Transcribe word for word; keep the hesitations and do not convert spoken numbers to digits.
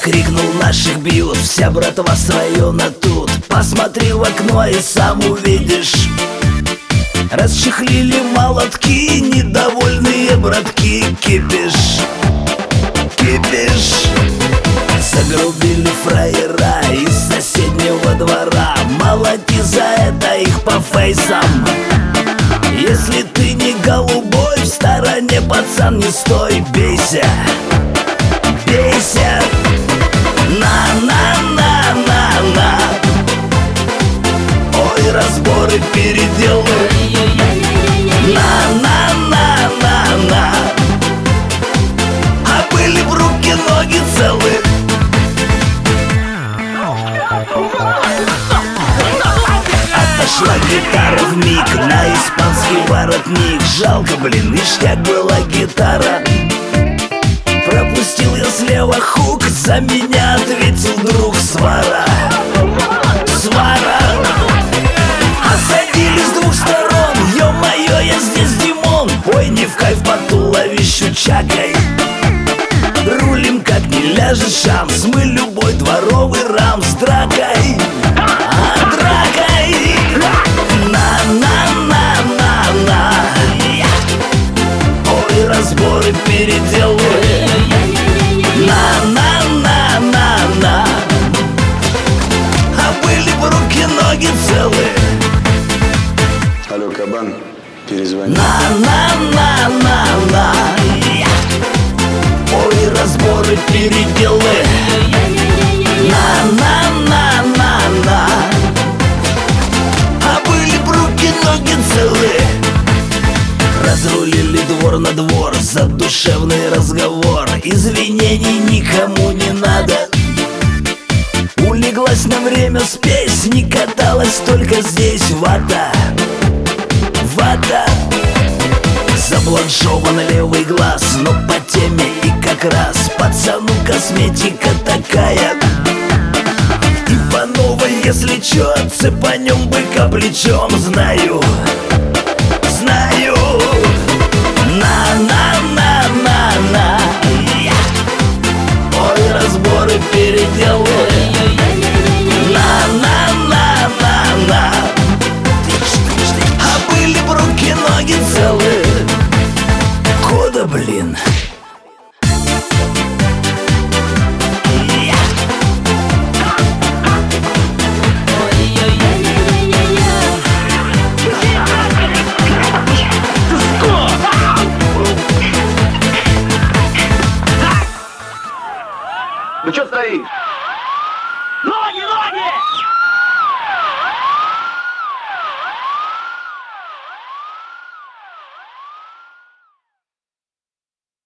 Крикнул, наших бьют, вся братва с района тут. Посмотри в окно и сам увидишь. Расчехлили молотки, недовольные братки. Кипиш, кипиш. Загрубили фраера из соседнего двора. Молоти за это их по фейсам. Если ты не голубой, в стороне, пацан, не стой. Бейся, бейся. На-на-на-на-на. Ой, разборы, переделы. На-на-на-на-на. А были в руки ноги целы. Отошла гитара вмиг на испанский воротник. Жалко, блин, ништяк была гитара. Пропустил я слева хук, за меня ответил друг. Свара, свара. Осадили с двух сторон, ё-моё, я здесь Димон. Ой, не в кайф по туловищу чакай. Рулим как не ляжет шанс, мы любой дворовый рам с дракой. А дракой. На-на-на-на-на. Ой, разборы, переделы. На-на-на-на-на. А были в руки ноги целы. Алло, кабан, перезвони. На-на-на-на-на. Ой, разборы, переделы. На-на-на-на-на. А были в руки ноги целы. Разрулили двор на двор, задушевный разговор. Извинений никому не надо. Улеглась на время спесь, не каталась только здесь. Вата, вата. Забланшован левый глаз, но по теме и как раз. Пацану косметика такая. И по новой, если чё, цепанем быка плечом. Знаю, знаю. На-на-на-на-на. Ой, разборы, переделы. На-на-на-на-на. А были в руки ноги целы. Кода, блин. Ну чё стоишь?